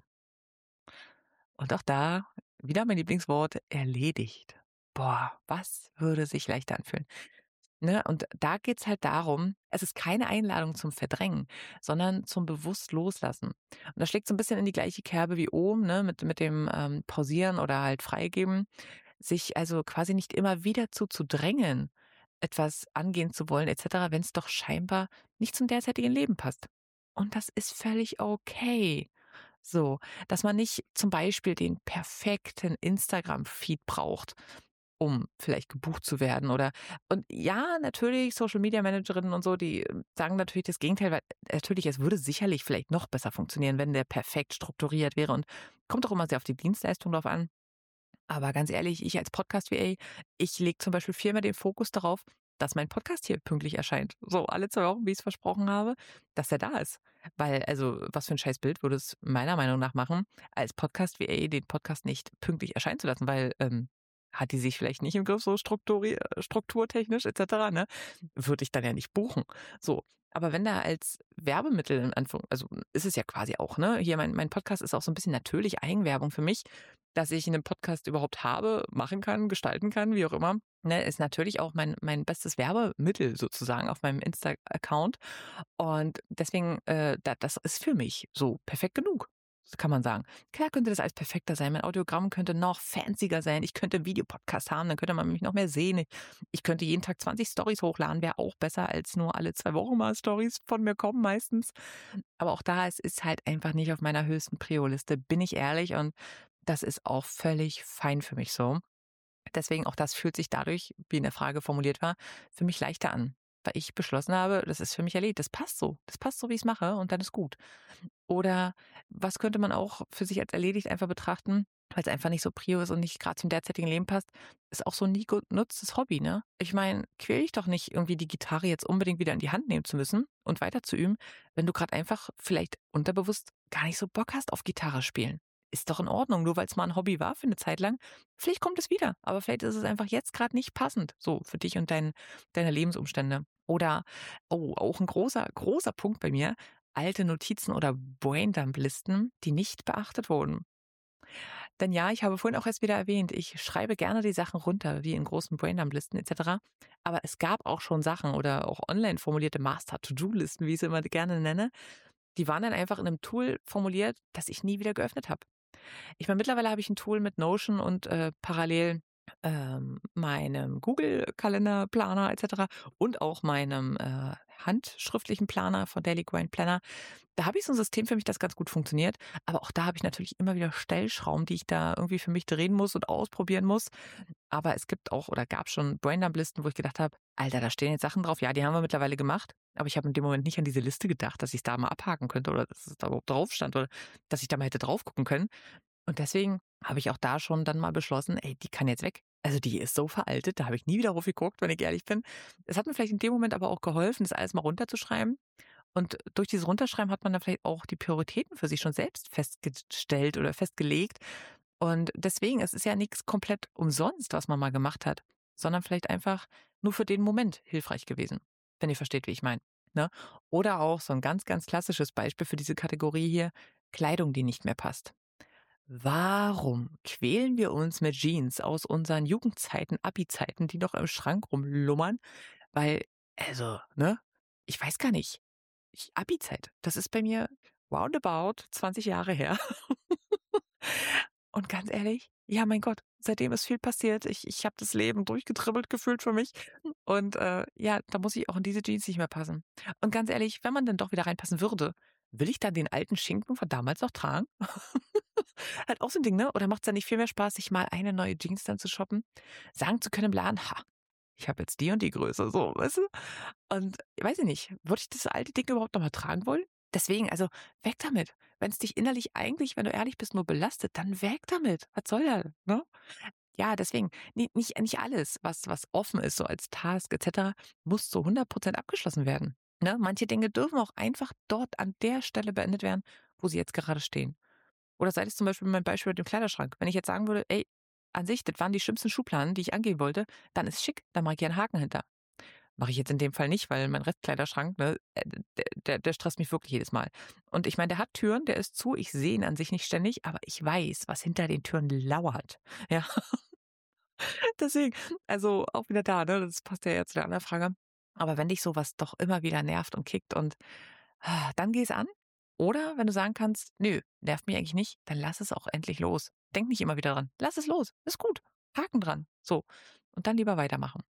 Und auch da wieder mein Lieblingswort, erledigt. Boah, was würde sich leichter anfühlen? Ne, und da geht's halt darum, es ist keine Einladung zum Verdrängen, sondern zum bewusst Loslassen. Und das schlägt so 'n bisschen in die gleiche Kerbe wie oben, ne, mit mit dem, ähm, Pausieren oder halt freigeben, sich also quasi nicht immer wieder zu zu drängen, etwas angehen zu wollen et cetera, wenn's doch scheinbar nicht zum derzeitigen Leben passt. Und das ist völlig okay. So, dass man nicht zum Beispiel den perfekten Instagram-Feed braucht, um vielleicht gebucht zu werden oder und ja, natürlich Social-Media-Managerinnen und so, die sagen natürlich das Gegenteil, weil natürlich, es würde sicherlich vielleicht noch besser funktionieren, wenn der perfekt strukturiert wäre und kommt auch immer sehr auf die Dienstleistung drauf an. Aber ganz ehrlich, ich als Podcast-V A, ich lege zum Beispiel viel mehr den Fokus darauf, dass mein Podcast hier pünktlich erscheint. So alle zwei Wochen, wie ich's versprochen habe, dass er da ist. Weil also, was für 'n scheiß Bild würde es meiner Meinung nach machen, als Podcast-V A den Podcast nicht pünktlich erscheinen zu lassen, weil, ähm, hat die sich vielleicht nicht im Griff, so strukturi strukturtechnisch et cetera, ne? Würde ich dann ja nicht buchen. So, aber wenn da als Werbemittel in Anführung also, ist es ja quasi auch, ne? Hier mein mein Podcast ist auch so 'n bisschen natürlich Eigenwerbung für mich, dass ich 'nen Podcast überhaupt habe, machen kann, gestalten kann, wie auch immer, ne? Ist natürlich auch mein mein bestes Werbemittel sozusagen auf meinem Insta-Account. Und deswegen, äh, da das ist für mich so perfekt genug, kann man sagen. Klar könnte das alles perfekter sein. Mein Audiogramm könnte noch fancier sein. Ich könnte Videopodcast haben, dann könnte man mich noch mehr sehen. Ich könnte jeden Tag zwanzig Storys hochladen, wäre auch besser als nur alle zwei Wochen mal Storys von mir kommen meistens. Aber auch da, es ist halt einfach nicht auf meiner höchsten Prio-Liste, bin ich ehrlich, und das ist auch völlig fein für mich so. Deswegen auch das fühlt sich dadurch, wie in der Frage formuliert war, für mich leichter an, weil ich beschlossen habe, das ist für mich erledigt. Das passt so. Das passt so, wie ich's mache und dann ist gut. Oder was könnte man auch für sich als erledigt einfach betrachten, weil's einfach nicht so Prio ist und nicht grad zum derzeitigen Leben passt, ist auch so 'n nie genutztes Hobby, ne? Ich meine, quäl dich doch nicht, irgendwie die Gitarre jetzt unbedingt wieder in die Hand nehmen zu müssen und weiter zu üben, wenn du grad einfach vielleicht unterbewusst gar nicht so Bock hast auf Gitarre spielen. Ist doch in Ordnung, nur weil's mal 'n Hobby war für 'ne Zeit lang. Vielleicht kommt es wieder, aber vielleicht ist es einfach jetzt grad nicht passend, so für dich und dein deine Lebensumstände. Oder, oh, auch 'n großer, großer Punkt bei mir, alte Notizen oder Braindump-Listen, die nicht beachtet wurden. Denn ja, ich habe vorhin auch erst wieder erwähnt, ich schreibe gerne die Sachen runter, wie in großen Braindump-Listen et cetera. Aber es gab auch schon Sachen oder auch online formulierte Master-To-Do-Listen, wie ich sie immer gerne nenne, die waren dann einfach in 'nem Tool formuliert, das ich nie wieder geöffnet habe. Ich meine, mittlerweile habe ich 'n Tool mit Notion und, äh, parallel, ähm, meinem Google-Kalender-Planer et cetera und auch meinem, äh, handschriftlichen Planer von Daily Grind Planner. Da habe ich so 'n System für mich, das ganz gut funktioniert, aber auch da habe ich natürlich immer wieder Stellschrauben, die ich da irgendwie für mich drehen muss und ausprobieren muss. Aber es gibt auch oder gab schon Braindump-Listen, wo ich gedacht habe: „Alter, da stehen jetzt Sachen drauf, ja, die haben wir mittlerweile gemacht. Aber ich habe in dem Moment nicht an diese Liste gedacht, dass ich's da mal abhaken könnte oder dass es da überhaupt drauf stand oder dass ich da mal hätte drauf gucken können. Und deswegen habe ich auch da schon dann mal beschlossen: „Ey, die kann jetzt weg.“ Also, die ist so veraltet, da habe ich nie wieder drauf geguckt, wenn ich ehrlich bin. Es hat mir vielleicht in dem Moment aber auch geholfen, das alles mal runterzuschreiben. Und durch dieses Runterschreiben hat man dann vielleicht auch die Prioritäten für sich schon selbst festgestellt oder festgelegt. Und deswegen, es ist ja nichts komplett umsonst, was man mal gemacht hat, sondern vielleicht einfach nur für den Moment hilfreich gewesen, wenn ihr versteht, wie ich meine, ne? Oder auch so ein ganz, ganz klassisches Beispiel für diese Kategorie hier: Kleidung, die nicht mehr passt. Warum quälen wir uns mit Jeans aus unseren Jugendzeiten, Abi-Zeiten, die noch im Schrank rumlummern? Weil, also, ne, ich weiß gar nicht. Ich Abi-Zeit, das ist bei mir roundabout zwanzig Jahre her. Und ganz ehrlich, ja, mein Gott, seitdem ist viel passiert. Ich ich habe das Leben durchgetribbelt gefühlt für mich. Und, äh, ja, da muss ich auch in diese Jeans nicht mehr passen. Und ganz ehrlich, wenn man dann doch wieder reinpassen würde, will ich dann den alten Schinken von damals noch tragen? Halt auch so 'n Ding, ne? Oder macht's dann nicht viel mehr Spaß, sich mal eine neue Jeans dann zu shoppen, sagen zu können im Laden: „Ha, ich habe jetzt die und die Größe“, so, weißt du? Und weiß ich nicht, würde ich das alte Ding überhaupt noch mal tragen wollen? Deswegen, also, weg damit. Wenn's dich innerlich eigentlich, wenn du ehrlich bist, nur belastet, dann weg damit. Was soll das, ne? Ja, deswegen, ni nicht nicht alles, was was offen ist, so als Task et cetera, muss zu hundert Prozent abgeschlossen werden, ne? Manche Dinge dürfen auch einfach dort an der Stelle beendet werden, wo sie jetzt gerade stehen. Oder sei es zum Beispiel mein Beispiel mit dem Kleiderschrank. Wenn ich jetzt sagen würde: „Ey, an sich, das waren die schlimmsten Schubladen, die ich angehen wollte“, dann ist schick, dann mache ich hier 'n Haken hinter. Mache ich jetzt in dem Fall nicht, weil mein Restkleiderschrank, ne, äh, der der der stresst mich wirklich jedes Mal. Und ich meine, der hat Türen, der ist zu, ich sehe ihn an sich nicht ständig, aber ich weiß, was hinter den Türen lauert. Ja, deswegen, also auch wieder da, ne, das passt ja jetzt zu der anderen Frage. Aber wenn dich sowas doch immer wieder nervt und kickt und ah, dann geh es an. Oder wenn du sagen kannst: „Nö, nervt mich eigentlich nicht“, dann lass es auch endlich los. Denk nicht immer wieder dran. Lass es los. Ist gut. Haken dran. So. Und dann lieber weitermachen.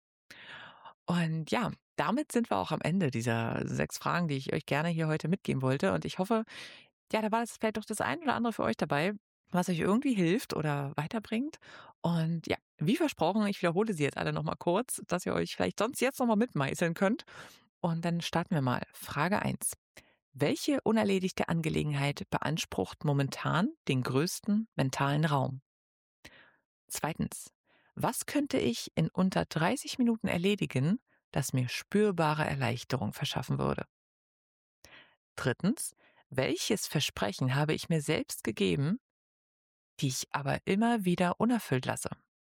Und ja, damit sind wir auch am Ende dieser sechs Fragen, die ich euch gerne hier heute mitgeben wollte. Und ich hoffe, ja, da war jetzt vielleicht doch das ein oder andere für euch dabei, was euch irgendwie hilft oder weiterbringt. Und ja, wie versprochen, ich wiederhole sie jetzt alle noch mal kurz, dass ihr euch vielleicht sonst jetzt noch mal mitmeißeln könnt. Und dann starten wir mal. Frage eins: Welche unerledigte Angelegenheit beansprucht momentan den größten mentalen Raum? Zweitens: Was könnte ich in unter dreißig Minuten erledigen, das mir spürbare Erleichterung verschaffen würde? Drittens: Welches Versprechen habe ich mir selbst gegeben, die ich aber immer wieder unerfüllt lasse?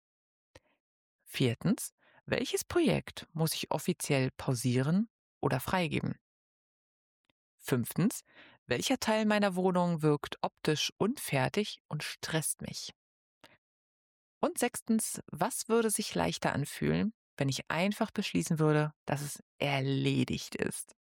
Viertens: Welches Projekt muss ich offiziell pausieren oder freigeben? Fünftens: Welcher Teil meiner Wohnung wirkt optisch unfertig und stresst mich? Und sechstens: Was würde sich leichter anfühlen, wenn ich einfach beschließen würde, dass es erledigt ist?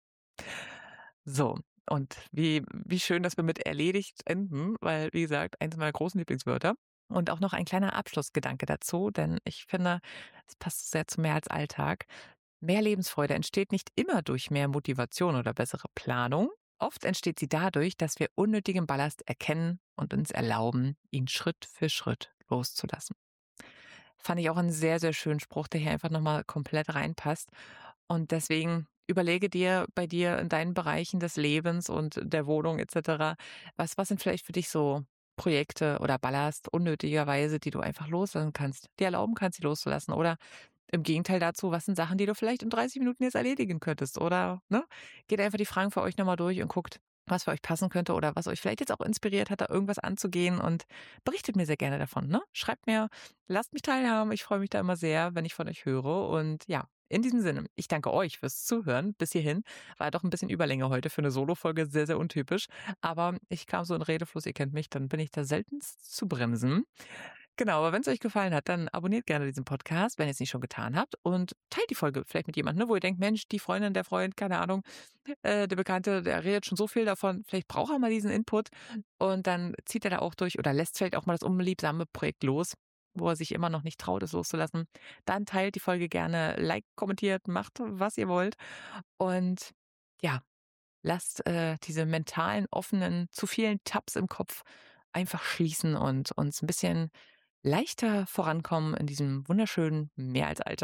So, und wie wie schön, dass wir mit erledigt enden, weil, wie gesagt, eins meiner großen Lieblingswörter. Und auch noch ein kleiner Abschlussgedanke dazu, denn ich finde, es passt sehr zu mehr als Alltag. Mehr Lebensfreude entsteht nicht immer durch mehr Motivation oder bessere Planung. Oft entsteht sie dadurch, dass wir unnötigen Ballast erkennen und uns erlauben, ihn Schritt für Schritt loszulassen. Fand ich auch einen sehr, sehr schönen Spruch, der hier einfach noch mal komplett reinpasst. Und deswegen überlege dir bei dir in deinen Bereichen des Lebens und der Wohnung et cetera, was was sind vielleicht für dich so Projekte oder Ballast unnötigerweise, die du einfach loslassen kannst, dir erlauben kannst, sie loszulassen? Oder im Gegenteil dazu, was sind Sachen, die du vielleicht in dreißig Minuten jetzt erledigen könntest? Oder, ne? Geht einfach die Fragen für euch noch mal durch und guckt, was für euch passen könnte oder was euch vielleicht jetzt auch inspiriert hat, da irgendwas anzugehen, und berichtet mir sehr gerne davon, ne? Schreibt mir, lasst mich teilhaben. Ich freue mich da immer sehr, wenn ich von euch höre. Und ja, in diesem Sinne, ich danke euch fürs Zuhören bis hierhin. War ja doch ein bisschen Überlänge heute für eine Solo-Folge, sehr, sehr untypisch. Aber ich kam so in Redefluss, ihr kennt mich, dann bin ich da seltenst zu bremsen. Genau, aber wenn es euch gefallen hat, dann abonniert gerne diesen Podcast, wenn ihr es nicht schon getan habt, und teilt die Folge vielleicht mit jemandem, ne, wo ihr denkt: „Mensch, die Freundin, der Freund, keine Ahnung, äh, der Bekannte, der redet schon so viel davon, vielleicht braucht er mal diesen Input“, und dann zieht er da auch durch oder lässt vielleicht auch mal das unliebsame Projekt los, wo er sich immer noch nicht traut, es loszulassen. Dann teilt die Folge gerne, liked, kommentiert, macht, was ihr wollt, und ja, lasst, äh, diese mentalen, offenen, zu vielen Tabs im Kopf einfach schließen und uns ein bisschen leichter vorankommen in diesem wunderschönen Mehr als Alltag.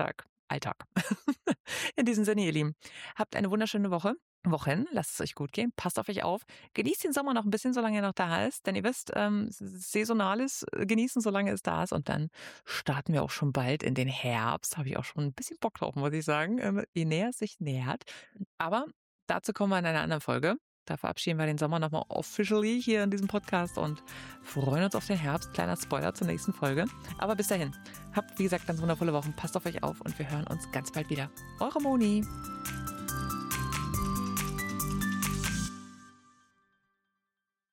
Alltag. In diesem Sinne, ihr Lieben, habt eine wunderschöne Woche. Wochen, lasst es euch gut gehen, passt auf euch auf, genießt den Sommer noch ein bisschen, solange er noch da ist, denn ihr wisst, ähm, saisonales genießen, solange es da ist und dann starten wir auch schon bald in den Herbst, habe ich auch schon ein bisschen Bock drauf, muss ich sagen, ähm, je näher es sich nähert, aber dazu kommen wir in einer anderen Folge. Da verabschieden wir den Sommer nochmal officially hier in diesem Podcast und freuen uns auf den Herbst. Kleiner Spoiler zur nächsten Folge. Aber bis dahin, habt wie gesagt ganz wundervolle Wochen, passt auf euch auf und wir hören uns ganz bald wieder. Eure Moni.